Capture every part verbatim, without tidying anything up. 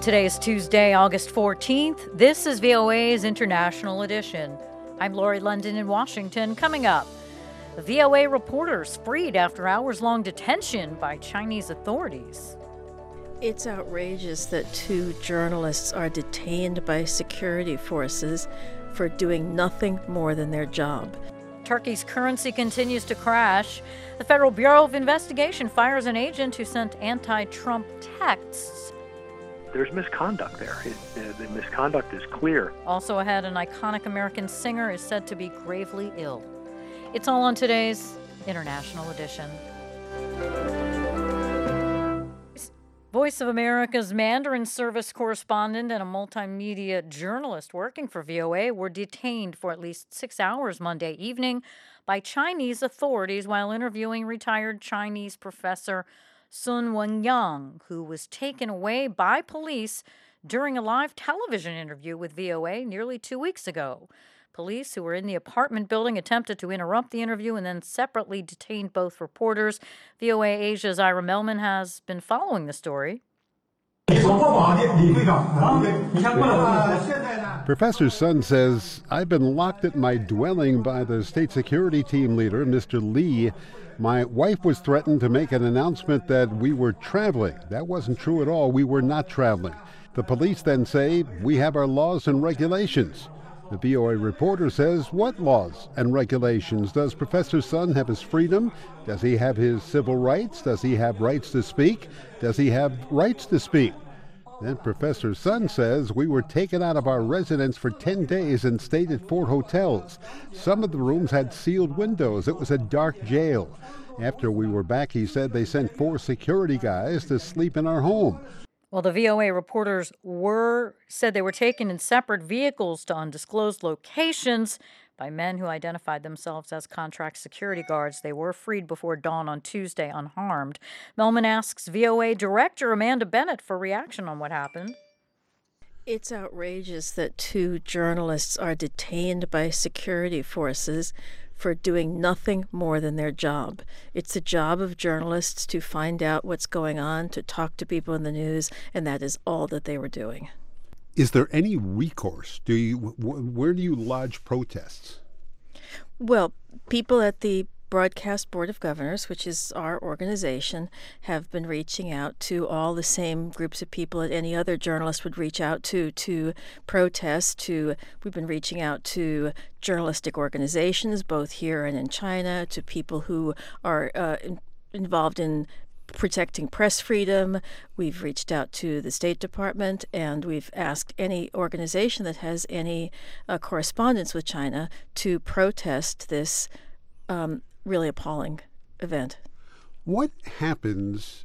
Today is Tuesday, August fourteenth. This is V O A's International Edition. I'm Lori London in Washington. Coming up, V O A reporters freed after hours-long detention by Chinese authorities. It's outrageous that two journalists are detained by security forces for doing nothing more than their job. Turkey's currency continues to crash. The Federal Bureau of Investigation fires an agent who sent anti-Trump texts. There's misconduct there. It, uh, the misconduct is clear. Also ahead, an iconic American singer is said to be gravely ill. It's all on today's International Edition. Voice of America's Mandarin service correspondent and a multimedia journalist working for V O A were detained for at least six hours Monday evening by Chinese authorities while interviewing retired Chinese professor Sun Wenyang, who was taken away by police during a live television interview with V O A nearly two weeks ago. Police who were in the apartment building attempted to interrupt the interview and then separately detained both reporters. V O A Asia's Ira Melman has been following the story. Professor Sun says, I've been locked at my dwelling by the state security team leader, Mister Lee. My wife was threatened to make an announcement that we were traveling. That wasn't true at all. We were not traveling. The police then say, we have our laws and regulations. The V O A reporter says, what laws and regulations? Does Professor Sun have his freedom? Does he have his civil rights? Does he have rights to speak? Does he have rights to speak? Then Professor Sun says, we were taken out of our residence for ten days and stayed at four hotels. Some of the rooms had sealed windows. It was a dark jail. After we were back, he said, they sent four security guys to sleep in our home. Well, the V O A reporters were said they were taken in separate vehicles to undisclosed locations by men who identified themselves as contract security guards. They were freed before dawn on Tuesday unharmed. Melman asks V O A director Amanda Bennett for reaction on what happened. It's outrageous that two journalists are detained by security forces for doing nothing more than their job. It's the job of journalists to find out what's going on, to talk to people in the news, and that is all that they were doing. Is there any recourse? Do you, where do you lodge protests? Well, people at the Broadcast Board of Governors, which is our organization, have been reaching out to all the same groups of people that any other journalist would reach out to to protest. To we've been reaching out to journalistic organizations, both here and in China, to people who are uh, in, involved in protecting press freedom. We've reached out to the State Department, and we've asked any organization that has any uh, correspondence with China to protest this um, really appalling event. What happens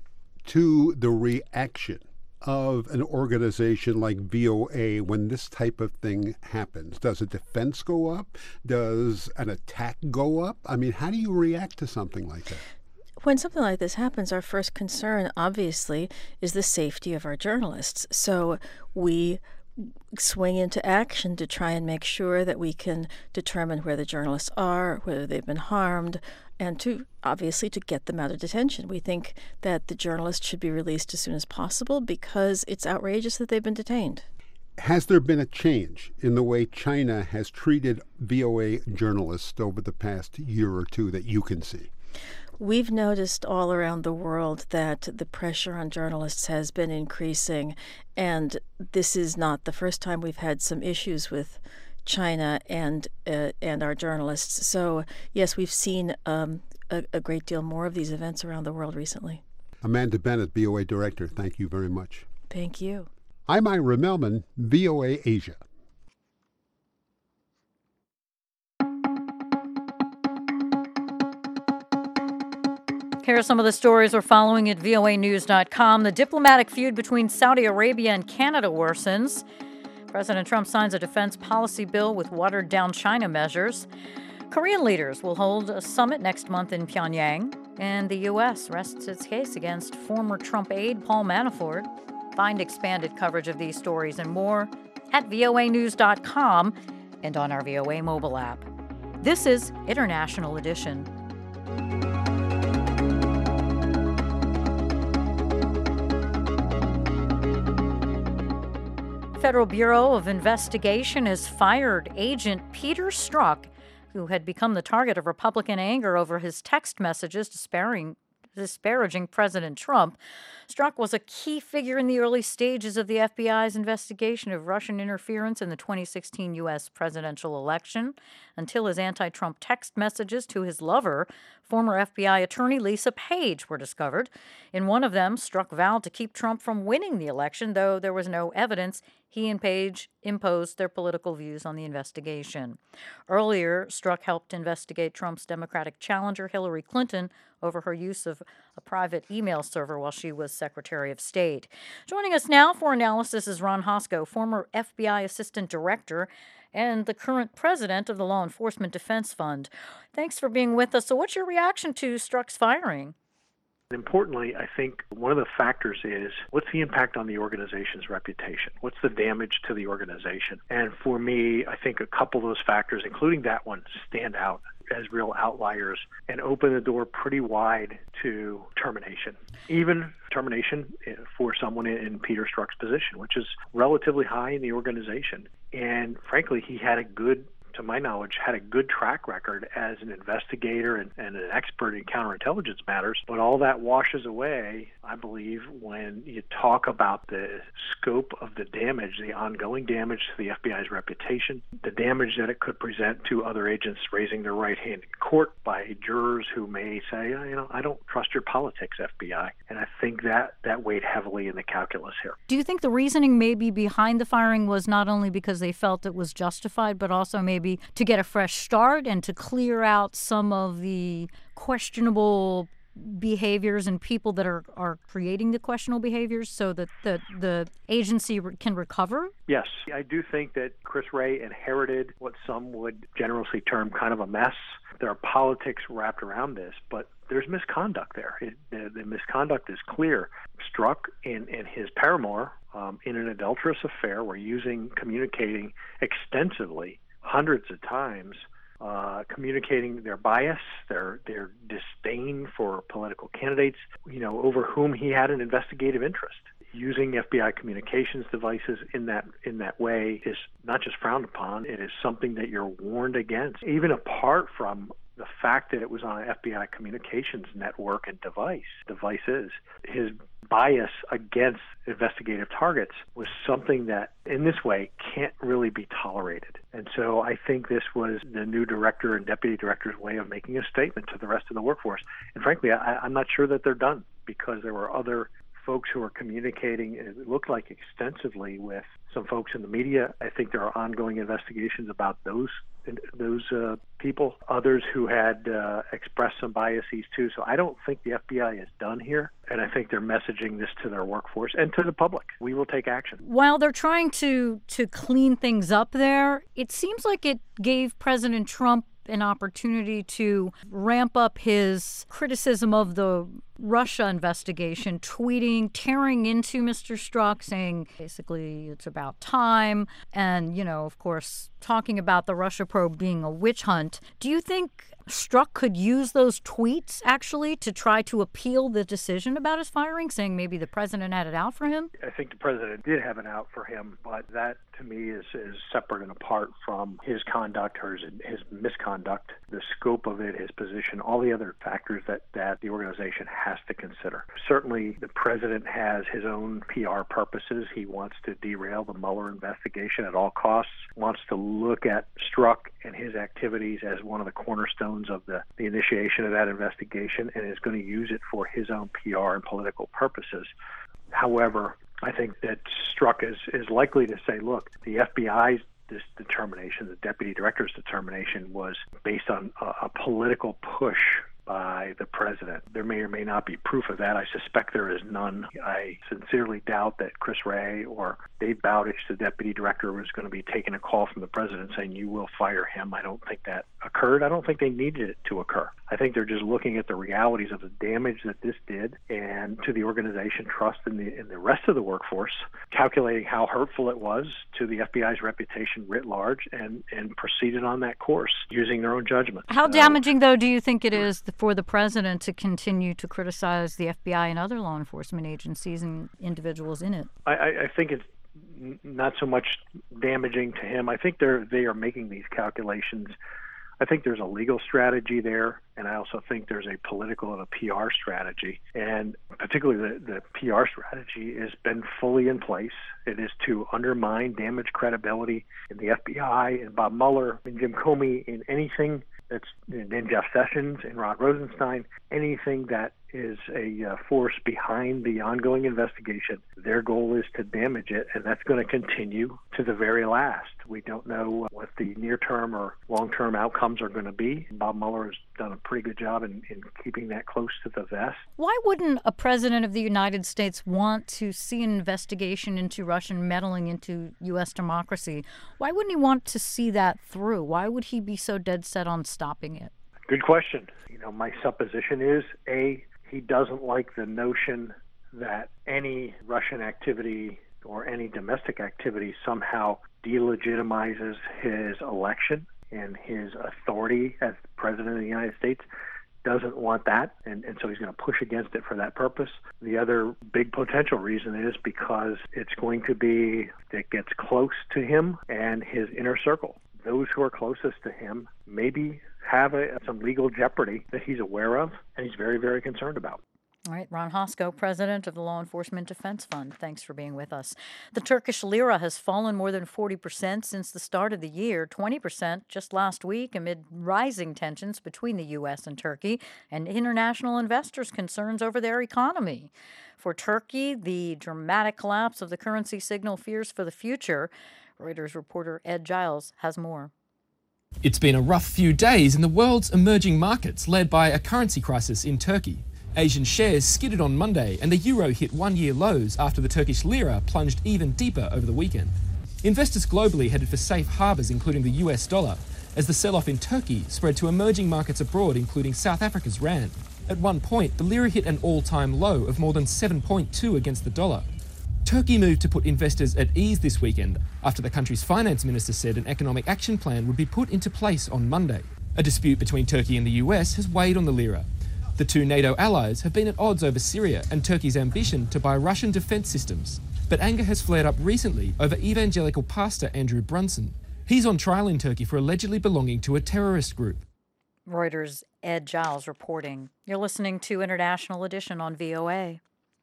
to the reaction of an organization like V O A when this type of thing happens? Does a defense go up? Does an attack go up? I mean, how do you react to something like that? When something like this happens, our first concern, obviously, is the safety of our journalists. So we swing into action to try and make sure that we can determine where the journalists are, whether they've been harmed, and to, obviously, to get them out of detention. We think that the journalists should be released as soon as possible because it's outrageous that they've been detained. Has there been a change in the way China has treated V O A journalists over the past year or two that you can see? We've noticed all around the world that the pressure on journalists has been increasing, and this is not the first time we've had some issues with China and uh, and our journalists. So, yes, we've seen um, a, a great deal more of these events around the world recently. Amanda Bennett, V O A Director, thank you very much. Thank you. I'm Ira Melman, V O A Asia. Here are some of the stories we're following at V O A news dot com. The diplomatic feud between Saudi Arabia and Canada worsens. President Trump signs a defense policy bill with watered-down China measures. Korean leaders will hold a summit next month in Pyongyang. And the U S rests its case against former Trump aide Paul Manafort. Find expanded coverage of these stories and more at V O A news dot com and on our V O A mobile app. This is International Edition. Federal Bureau of Investigation has fired Agent Peter Strzok, who had become the target of Republican anger over his text messages disparaging, disparaging President Trump. Strzok was a key figure in the early stages of the F B I's investigation of Russian interference in the twenty sixteen U S presidential election, until his anti-Trump text messages to his lover, former F B I attorney Lisa Page, were discovered. In one of them, Strzok vowed to keep Trump from winning the election, though there was no evidence he and Page imposed their political views on the investigation. Earlier, Strzok helped investigate Trump's Democratic challenger Hillary Clinton over her use of a private email server while she was Secretary of State. Joining us now for analysis is Ron Hosko, former F B I Assistant Director and the current president of the Law Enforcement Defense Fund. Thanks for being with us. So what's your reaction to Strzok's firing? Importantly, I think one of the factors is, what's the impact on the organization's reputation? What's the damage to the organization? And for me, I think a couple of those factors, including that one, stand out as real outliers and open the door pretty wide to termination. Even termination for someone in Peter Strzok's position, which is relatively high in the organization. And frankly, he had a good, to my knowledge, had a good track record as an investigator and, and an expert in counterintelligence matters. But all that washes away, I believe, when you talk about the scope of the damage, the ongoing damage to the F B I's reputation, the damage that it could present to other agents raising their right hand in court by jurors who may say, oh, you know, I don't trust your politics, F B I. And I think that, that weighed heavily in the calculus here. Do you think the reasoning maybe behind the firing was not only because they felt it was justified, but also maybe to get a fresh start and to clear out some of the questionable behaviors and people that are, are creating the questionable behaviors so that the, the agency re- can recover? Yes, I do think that Chris Wray inherited what some would generously term kind of a mess. There are politics wrapped around this, but there's misconduct there. It, the, the misconduct is clear. Strzok and, and his paramour um, in an adulterous affair were using, communicating extensively hundreds of times, uh, communicating their bias, their their disdain for political candidates, you know, over whom he had an investigative interest. Using F B I communications devices in that in that way is not just frowned upon; it is something that you're warned against. Even apart from the fact that it was on an F B I communications network and device, devices, his bias against investigative targets was something that, in this way, can't really be tolerated. And so I think this was the new director and deputy director's way of making a statement to the rest of the workforce. And frankly, I, I'm not sure that they're done, because there were other folks who are communicating, it looked like extensively, with some folks in the media. I think there are ongoing investigations about those those uh, people, others who had uh, expressed some biases too. So I don't think the F B I is done here, and I think they're messaging this to their workforce and to the public. We will take action. While they're trying to, to clean things up there, it seems like it gave President Trump an opportunity to ramp up his criticism of the Russia investigation, tweeting, tearing into Mister Strzok, saying basically it's about time, and, you know, of course, talking about the Russia probe being a witch hunt. Do you think Strzok could use those tweets, actually, to try to appeal the decision about his firing, saying maybe the president had it out for him? I think the president did have it out for him, but that, to me, is, is separate and apart from his conduct or his, his misconduct, the scope of it, his position, all the other factors that, that the organization has to consider. Certainly, the president has his own P R purposes. He wants to derail the Mueller investigation at all costs, wants to look at Strzok and his activities as one of the cornerstones of the, the initiation of that investigation, and is going to use it for his own P R and political purposes. However, I think that Strzok is, is likely to say, look, the F B I's this determination, the deputy director's determination, was based on a, a political push by the president. There may or may not be proof of that. I suspect there is none. I sincerely doubt that Chris Wray or Dave Bowditch, the deputy director, was going to be taking a call from the president saying, you will fire him. I don't think that occurred. I don't think they needed it to occur. I think they're just looking at the realities of the damage that this did, and to the organization trust in the in the rest of the workforce, calculating how hurtful it was to the F B I's reputation writ large, and, and proceeded on that course using their own judgment. How damaging, though, do you think it is for the president to continue to criticize the F B I and other law enforcement agencies and individuals in it? I, I think it's n- not so much damaging to him. I think they're they are making these calculations. I think there's a legal strategy there, and I also think there's a political and a P R strategy. And particularly the, the P R strategy has been fully in place. It is to undermine, damage credibility in the F B I, and Bob Mueller, and Jim Comey, in anything that's in Jeff Sessions and Rod Rosenstein, anything that is a uh, force behind the ongoing investigation. Their goal is to damage it, and that's going to continue to the very last. We don't know what the near-term or long-term outcomes are going to be. Bob Mueller has done a pretty good job in, in keeping that close to the vest. Why wouldn't a president of the United States want to see an investigation into Russian meddling into U S democracy? Why wouldn't he want to see that through? Why would he be so dead set on stopping it? Good question. You know, my supposition is, A, he doesn't like the notion that any Russian activity or any domestic activity somehow delegitimizes his election and his authority as president of the United States. Doesn't want that, and, and so he's going to push against it for that purpose. The other big potential reason is because it's going to be, it gets close to him and his inner circle. Those who are closest to him maybe have a, some legal jeopardy that he's aware of and he's very, very concerned about. All right, Ron Hosko, president of the Law Enforcement Defense Fund. Thanks for being with us. The Turkish lira has fallen more than forty percent since the start of the year, twenty percent just last week amid rising tensions between the U S and Turkey and international investors' concerns over their economy. For Turkey, the dramatic collapse of the currency signal fears for the future. Reuters reporter Ed Giles has more. It's been a rough few days in the world's emerging markets, led by a currency crisis in Turkey. Asian shares skidded on Monday, and the euro hit one-year lows after the Turkish lira plunged even deeper over the weekend. Investors globally headed for safe harbours, including the U S dollar, as the sell-off in Turkey spread to emerging markets abroad, including South Africa's rand. At one point, the lira hit an all-time low of more than seven point two against the dollar. Turkey moved to put investors at ease this weekend after the country's finance minister said an economic action plan would be put into place on Monday. A dispute between Turkey and the U S has weighed on the lira. The two NATO allies have been at odds over Syria and Turkey's ambition to buy Russian defence systems. But anger has flared up recently over evangelical pastor Andrew Brunson. He's on trial in Turkey for allegedly belonging to a terrorist group. Reuters' Ed Giles reporting. You're listening to International Edition on V O A.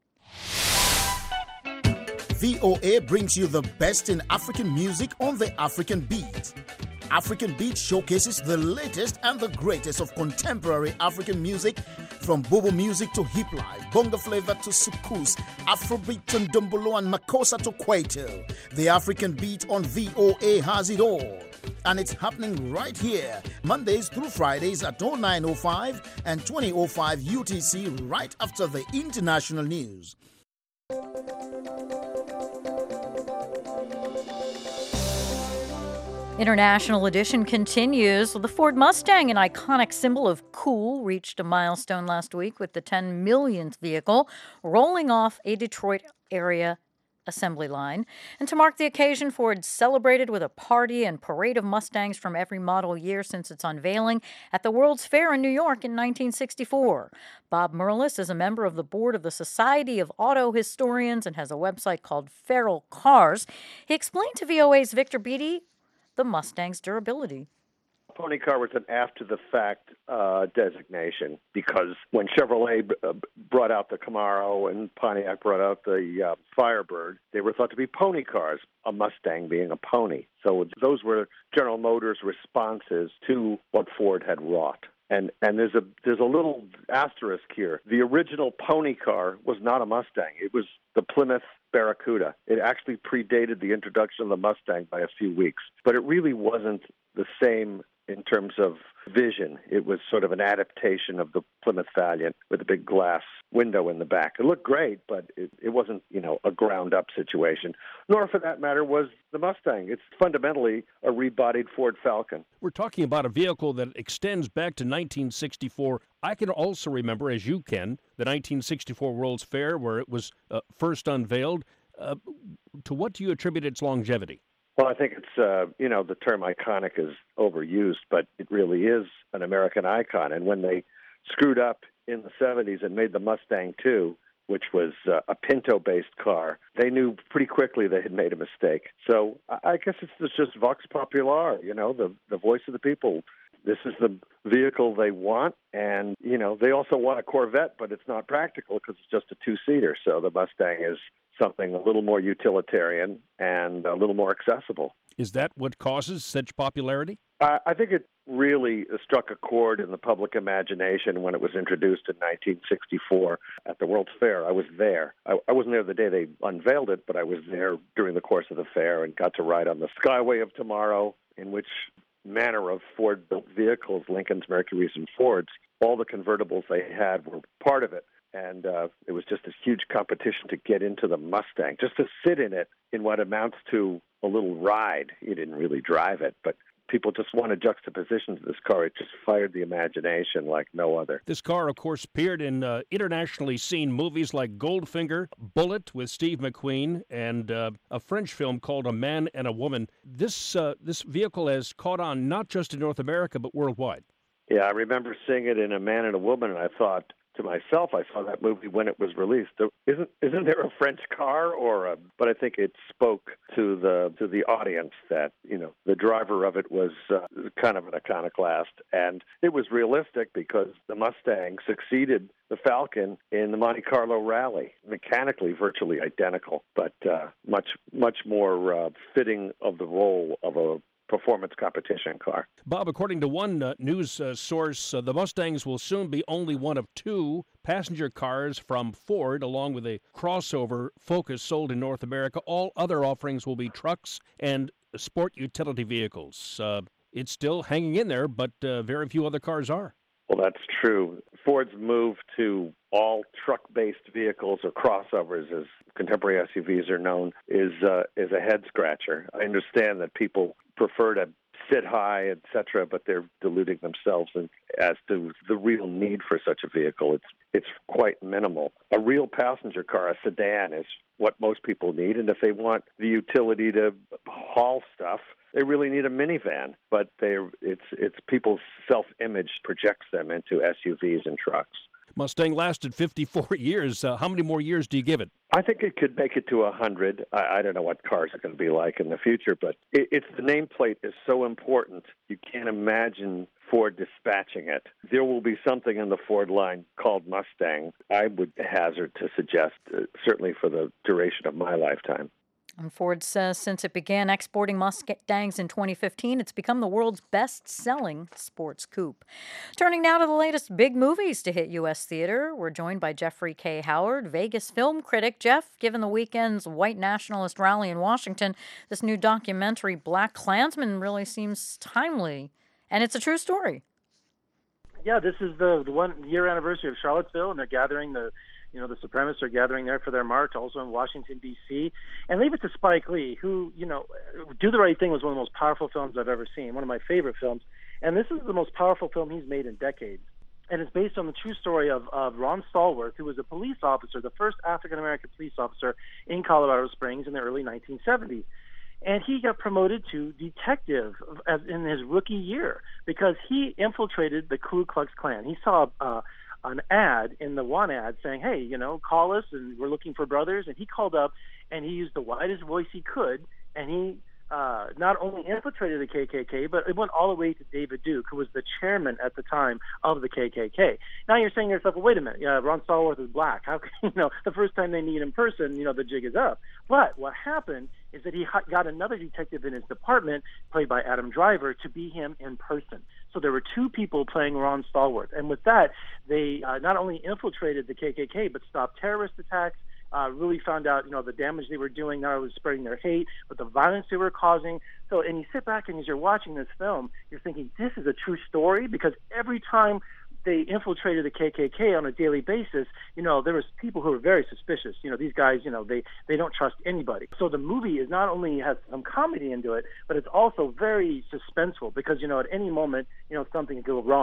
V O A brings you the best in African music on the African Beat. African Beat showcases the latest and the greatest of contemporary African music, from Bobo music to hip life, bongo flavor to soukous, Afrobeat to ndombolo and makossa to kwaito. The African Beat on V O A has it all. And it's happening right here, Mondays through Fridays at oh nine oh five and twenty oh five U T C, right after the international news. International Edition continues. The Ford Mustang, an iconic symbol of cool, reached a milestone last week with the ten millionth vehicle rolling off a Detroit area assembly line. And to mark the occasion, Ford celebrated with a party and parade of Mustangs from every model year since its unveiling at the World's Fair in New York in nineteen sixty-four. Bob Merlis is a member of the board of the Society of Auto Historians and has a website called Feral Cars. He explained to V O A's Victor Beattie the Mustang's durability. Pony car was an after-the-fact uh, designation because when Chevrolet b- uh, brought out the Camaro and Pontiac brought out the uh, Firebird, they were thought to be pony cars, a Mustang being a pony. So those were General Motors' responses to what Ford had wrought. And and there's a there's a little asterisk here. The original pony car was not a Mustang. It was the Plymouth Barracuda. It actually predated the introduction of the Mustang by a few weeks. But it really wasn't the same in terms of vision. It was sort of an adaptation of the Plymouth Valiant with a big glass window in the back. It looked great, but it, it wasn't, you know, a ground-up situation. Nor, for that matter, was the Mustang. It's fundamentally a rebodied Ford Falcon. We're talking about a vehicle that extends back to nineteen sixty-four. I can also remember, as you can, the nineteen sixty-four World's Fair, where it was uh, first unveiled. Uh, to what do you attribute its longevity? Well, I think it's, uh, you know, the term iconic is overused, but it really is an American icon. And when they screwed up in the seventies and made the Mustang two, which was uh, a Pinto-based car, they knew pretty quickly they had made a mistake. So I guess it's just vox popular, you know, the, the voice of the people. This is the vehicle they want, and, you know, they also want a Corvette, but it's not practical because it's just a two-seater. So the Mustang is something a little more utilitarian and a little more accessible. Is that what causes such popularity? Uh, I think it really struck a chord in the public imagination when it was introduced in nineteen sixty-four at the World's Fair. I was there. I, I wasn't there the day they unveiled it, but I was there during the course of the fair and got to ride on the Skyway of Tomorrow, in which manner of Ford-built vehicles, Lincolns, Mercurys, and Fords, all the convertibles they had were part of it. And uh, it was just this huge competition to get into the Mustang, just to sit in it in what amounts to a little ride. You didn't really drive it, but people just wanted juxtapositions of this car. It just fired the imagination like no other. This car, of course, appeared in uh, internationally seen movies like Goldfinger, Bullet with Steve McQueen, and uh, a French film called A Man and a Woman. This uh, this vehicle has caught on not just in North America, but worldwide. Yeah, I remember seeing it in A Man and a Woman, and I thought to myself, I saw that movie when it was released. There, isn't isn't there a French car or a? But I think it spoke to the to the audience that, you know, the driver of it was uh, kind of an iconoclast, and it was realistic because the Mustang succeeded the Falcon in the Monte Carlo Rally, mechanically virtually identical, but uh, much much more uh, fitting of the role of a performance competition car. Bob, according to one uh, news uh, source, uh, the Mustangs will soon be only one of two passenger cars from Ford, along with a crossover Focus sold in North America. All other offerings will be trucks and sport utility vehicles. Uh, it's still hanging in there, but uh, very few other cars are. Well, that's true. Ford's move to all truck-based vehicles or crossovers, as contemporary S U Vs are known, is uh, is a head-scratcher. I understand that people prefer to sit high, et cetera, but they're deluding themselves in, as to the real need for such a vehicle. It's it's quite minimal. A real passenger car, a sedan, is what most people need, and if they want the utility to haul stuff, they really need a minivan. But they it's it's people's self-image projects them into S U Vs and trucks. Mustang lasted fifty-four years. Uh, how many more years do you give it? I think it could make it to one hundred. I, I don't know what cars are going to be like in the future, but it, it's the nameplate is so important. You can't imagine Ford dispatching it. There will be something in the Ford line called Mustang. I would hazard to suggest, uh, certainly for the duration of my lifetime. And Ford says since it began exporting Mustangs in twenty fifteen, it's become the world's best-selling sports coupe. Turning now to the latest big movies to hit U S theater, we're joined by Jeffrey K. Howard, Vegas film critic. Jeff, given the weekend's white nationalist rally in Washington, this new documentary, Black Klansman, really seems timely, and it's a true story. Yeah, this is the, the one-year anniversary of Charlottesville, and they're gathering the You know, the supremacists are gathering there for their march, also in Washington, D C And leave it to Spike Lee, who, you know, Do the Right Thing was one of the most powerful films I've ever seen, one of my favorite films. And this is the most powerful film he's made in decades. And it's based on the true story of, of Ron Stallworth, who was a police officer, the first African-American police officer in Colorado Springs in the early nineteen seventies. And he got promoted to detective as in his rookie year because he infiltrated the Ku Klux Klan. He saw uh, an ad in the one ad saying, hey, you know, call us and we're looking for brothers. And he called up and he used the widest voice he could. And he uh, not only infiltrated the K K K, but it went all the way to David Duke, who was the chairman at the time of the K K K. Now you're saying to yourself, well, wait a minute, yeah, Ron Stallworth is black. How can, you know, the first time they meet in person, you know, the jig is up. But what happened is that he got another detective in his department, played by Adam Driver, to be him in person. So there were two people playing Ron Stallworth. And with that, they uh, not only infiltrated the K K K, but stopped terrorist attacks, uh, really found out, you know, the damage they were doing, not only spreading their hate, but the violence they were causing. So, and you sit back and as you're watching this film, you're thinking, this is a true story, because every time they infiltrated the K K K on a daily basis, you know, there was people who were very suspicious. You know, these guys, you know, they, they don't trust anybody. So the movie is not only has some comedy into it, but it's also very suspenseful because, you know, at any moment, you know, something could go wrong.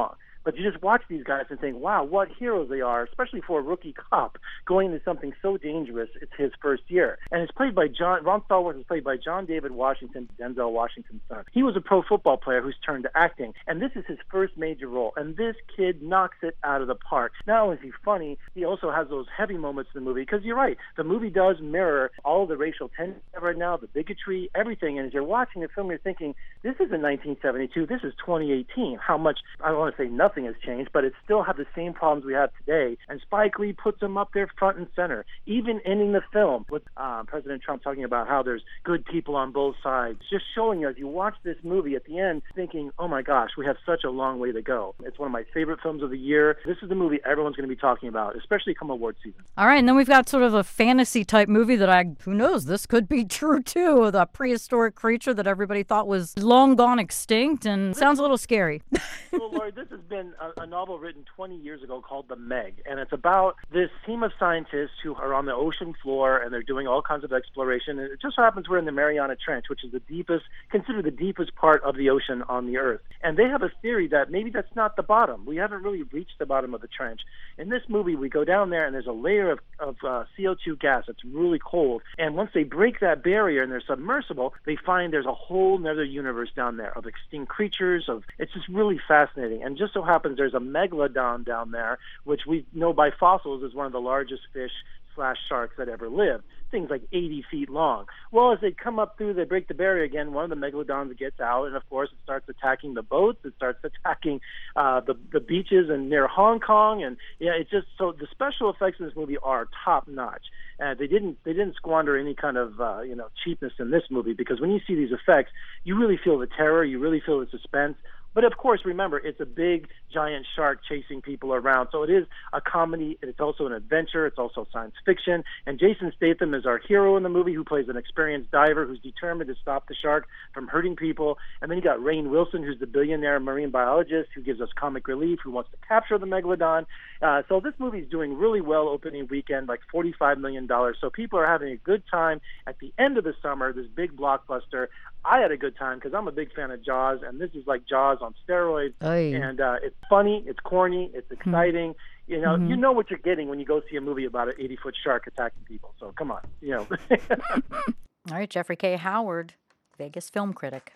but you just watch these guys and think, wow, what heroes they are, especially for a rookie cop going into something so dangerous. It's his first year. And it's played by John, Ron Stallworth is played by John David Washington, Denzel Washington's son. He was a pro football player who's turned to acting, and this is his first major role. And this kid knocks it out of the park. Not only is he funny, he also has those heavy moments in the movie, because you're right, the movie does mirror all of the racial tension right now, the bigotry, everything. And as you're watching the film, you're thinking, this isn't nineteen seventy-two, this is twenty eighteen. How much, I don't want to say nothing has changed, but it still have the same problems we have today. And Spike Lee puts them up there front and center, even ending the film with uh, President Trump talking about how there's good people on both sides, just showing you as you watch this movie at the end, thinking, oh my gosh, we have such a long way to go. It's one of my favorite films of the year. This is the movie everyone's going to be talking about, especially come award season. All right, and then we've got sort of a fantasy type movie that I, who knows, this could be true too. The prehistoric creature that everybody thought was long gone extinct and sounds a little scary. Well, Lori, this has been a, a novel written twenty years ago called The Meg, and it's about this team of scientists who are on the ocean floor and they're doing all kinds of exploration. And it just so happens we're in the Mariana Trench, which is the deepest, considered the deepest part of the ocean on the Earth. And they have a theory that maybe that's not the bottom. We haven't really reached the bottom of the trench. In this movie, we go down there and there's a layer of, of uh, C O two gas that's really cold. And once they break that barrier and they're submersible, they find there's a whole other universe down there of extinct creatures. Of It's just really fascinating. And just so happens there's a megalodon down there, which we know by fossils is one of the largest fish slash sharks that ever lived. Things like eighty feet long. Well, as they come up through, they break the barrier again, one of the megalodons gets out, and of course it starts attacking the boats, it starts attacking uh, the, the beaches and near Hong Kong, and yeah, it's just, so the special effects in this movie are top notch. Uh, they didn't they didn't squander any kind of uh, you know cheapness in this movie, because when you see these effects, you really feel the terror, you really feel the suspense. But of course, remember, it's a big, giant shark chasing people around. So it is a comedy. It's also an adventure. It's also science fiction. And Jason Statham is our hero in the movie, who plays an experienced diver who's determined to stop the shark from hurting people. And then you got Rainn Wilson, who's the billionaire marine biologist who gives us comic relief, who wants to capture the megalodon. Uh, so this movie's doing really well opening weekend, like forty-five million dollars. So people are having a good time at the end of the summer, this big blockbuster. I had a good time because I'm a big fan of Jaws, and this is like Jaws on steroids. Aye. And uh, it's funny, it's corny, it's exciting. Mm-hmm. You know, mm-hmm. you know what you're getting when you go see a movie about an eighty-foot shark attacking people. So come on, you know. All right, Jeffrey K. Howard, Vegas film critic.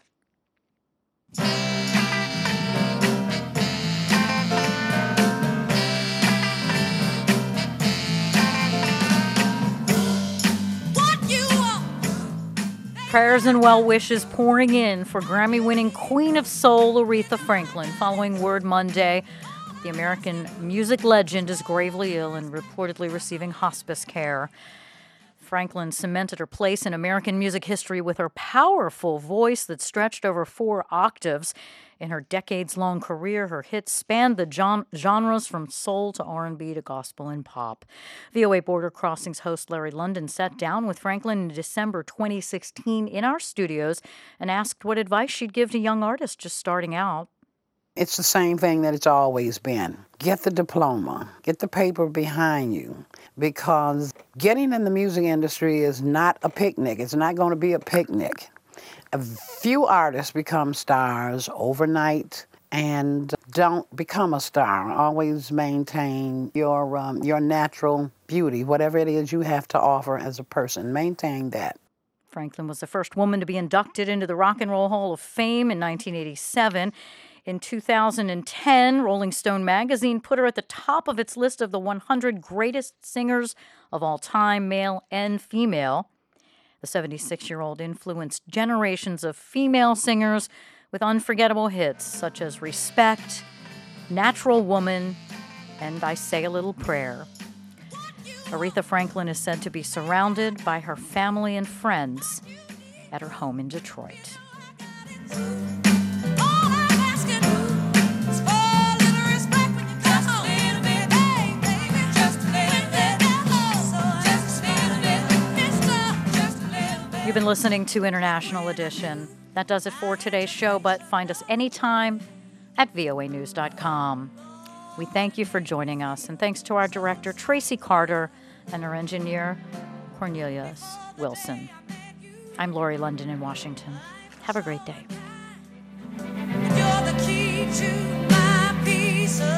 Prayers and well wishes pouring in for Grammy-winning Queen of Soul, Aretha Franklin, following word Monday the American music legend is gravely ill and reportedly receiving hospice care. Franklin cemented her place in American music history with her powerful voice that stretched over four octaves. In her decades-long career, her hits spanned the gen- genres from soul to R and B to gospel and pop. V O A Border Crossings host Larry London sat down with Franklin in December twenty sixteen in our studios and asked what advice she'd give to young artists just starting out. It's the same thing that it's always been. Get the diploma. Get the paper behind you. Because getting in the music industry is not a picnic. It's not going to be a picnic. A few artists become stars overnight and don't become a star. Always maintain your um, your natural beauty, whatever it is you have to offer as a person. Maintain that. Franklin was the first woman to be inducted into the Rock and Roll Hall of Fame in nineteen eighty-seven. In two thousand ten, Rolling Stone magazine put her at the top of its list of the one hundred greatest singers of all time, male and female. The seventy-six-year-old influenced generations of female singers with unforgettable hits such as Respect, Natural Woman, and I Say a Little Prayer. Aretha Franklin is said to be surrounded by her family and friends at her home in Detroit. You've been listening to International Edition. That does it for today's show, but find us anytime at V O A news dot com. We thank you for joining us, and thanks to our director, Tracy Carter, and our engineer, Cornelius Wilson. I'm Lori London in Washington. Have a great day. You're the key to my peace.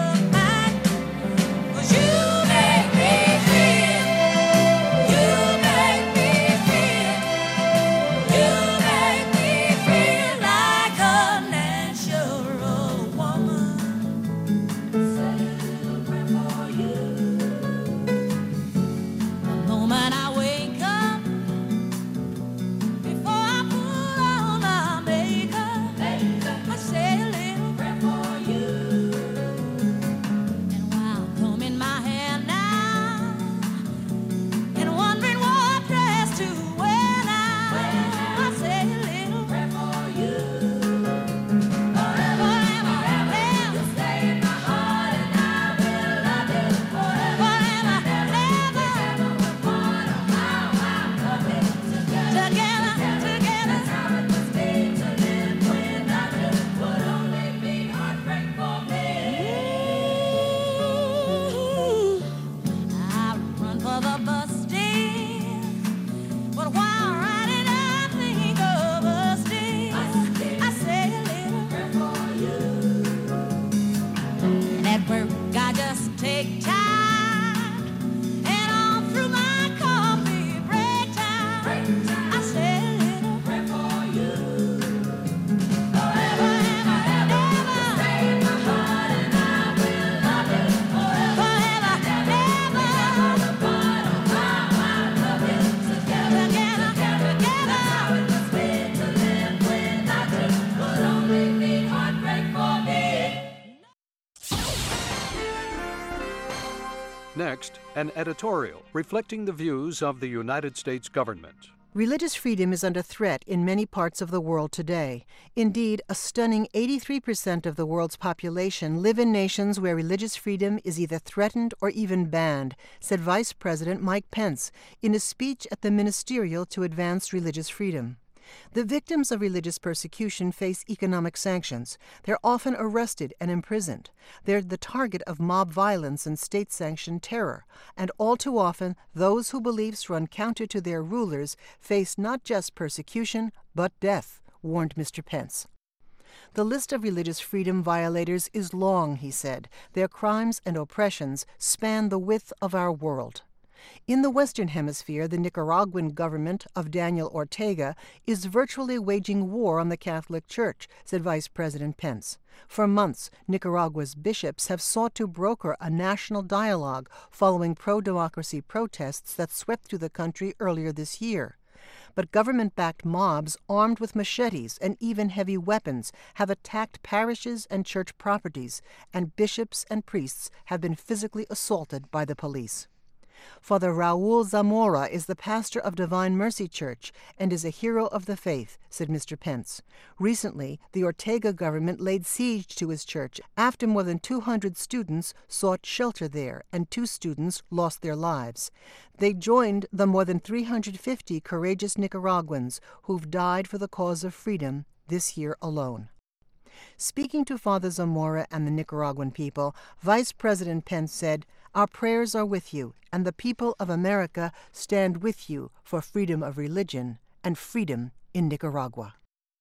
Next, an editorial reflecting the views of the United States government. Religious freedom is under threat in many parts of the world today. Indeed, a stunning eighty-three percent of the world's population live in nations where religious freedom is either threatened or even banned, said Vice President Mike Pence in a speech at the Ministerial to Advance Religious Freedom. The victims of religious persecution face economic sanctions. They're often arrested and imprisoned. They're the target of mob violence and state-sanctioned terror. And all too often, those whose beliefs run counter to their rulers face not just persecution, but death, warned Mister Pence. The list of religious freedom violators is long, he said. Their crimes and oppressions span the width of our world. In the Western Hemisphere, the Nicaraguan government of Daniel Ortega is virtually waging war on the Catholic Church, said Vice President Pence. For months, Nicaragua's bishops have sought to broker a national dialogue following pro-democracy protests that swept through the country earlier this year. But government-backed mobs armed with machetes and even heavy weapons have attacked parishes and church properties, and bishops and priests have been physically assaulted by the police. Father Raul Zamora is the pastor of Divine Mercy Church and is a hero of the faith, said Mister Pence. Recently, the Ortega government laid siege to his church after more than two hundred students sought shelter there and two students lost their lives. They joined the more than three hundred fifty courageous Nicaraguans who've died for the cause of freedom this year alone. Speaking to Father Zamora and the Nicaraguan people, Vice President Pence said, "Our prayers are with you, and the people of America stand with you for freedom of religion and freedom in Nicaragua."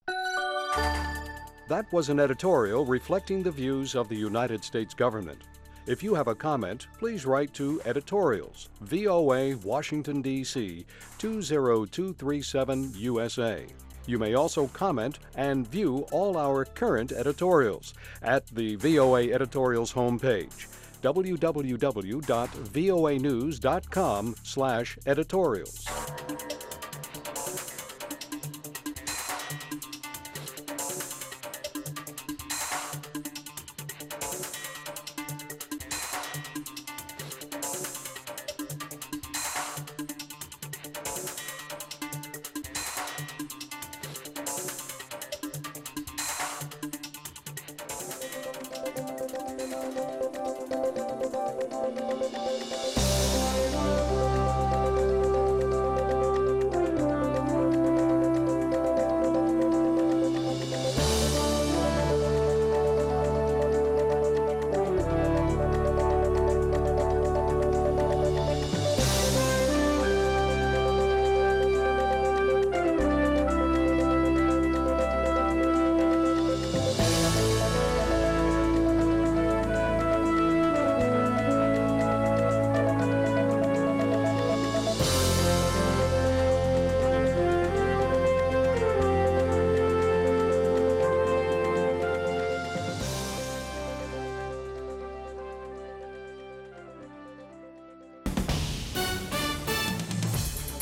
That was an editorial reflecting the views of the United States government. If you have a comment, please write to Editorials, V O A, Washington, D C two zero two three seven, U S A. You may also comment and view all our current editorials at the V O A Editorials homepage, w w w dot voa news dot com slash editorials.